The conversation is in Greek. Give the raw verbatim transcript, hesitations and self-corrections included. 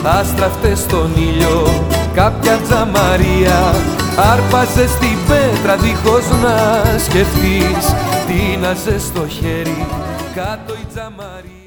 άστραφτε στον ήλιο. Κάποια τζαμαρία άρπαζε στην πέτρα δίχως να σκεφτείς. Τίναζε στο χέρι κάτω η τζαμαρία.